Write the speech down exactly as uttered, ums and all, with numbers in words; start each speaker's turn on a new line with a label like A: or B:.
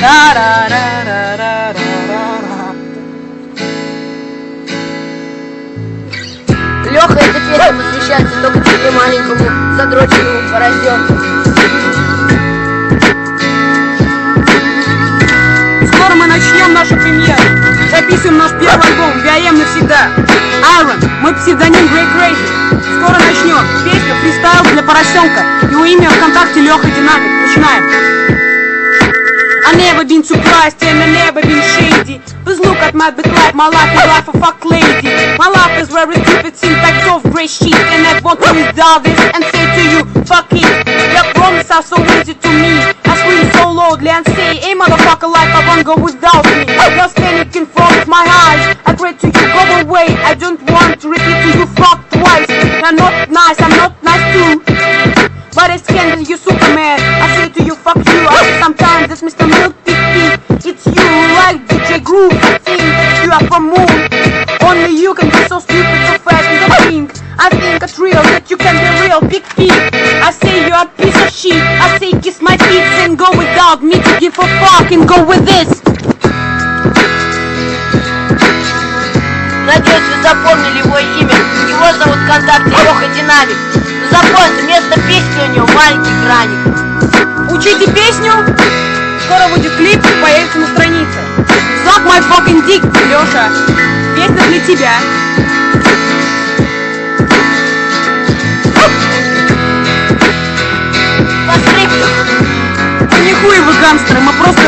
A: Леха, эта песня посвящается только тебе, маленькому задроченному поросенку.
B: Скоро мы начнем нашу премьеру. Записываем наш первый альбом ви ай эм навсегда. Iron, мой псевдоним Grey Crazy. Скоро начнем. Песня фристайл для поросенка. Его имя ВКонтакте Леха Динамик. Начинаем. I never been surprised and I never been shady. Please look at my big life, my life is life of fuck lady. My life is very stupid, syntax of grey shit. And I want to withdraw this and say to you, fuck it. Your promises are so easy to me. I scream so loudly and say, hey motherfucker, life I won't go without me. You're standing in front of my eyes. I pray to you, go away. I don't want to repeat to you fuck twice. I'm not nice, I'm not nice too. But it's handle you Superman. I say to you, fuck you. I say sometimes it's Mister Milk Pig Pig. It's you like D J Groove. I think you are from moon. Only you can be so stupid, so fast and so think. I think it's real that you can be real big pig. I say you're a piece of shit. I say kiss my feet and go without me to give a fuck and go with this.
A: Надеюсь, вы запомнили его имя. Его зовут ВКонтакте Леха Динамик. Запомните, вместо песни у него маленький краник.
B: Учите песню. Скоро будет клип, появится на странице. Suck my fucking dick, Леша. Песня для тебя.
A: По скрипту.
B: Да нихуя вы гангстеры, мы просто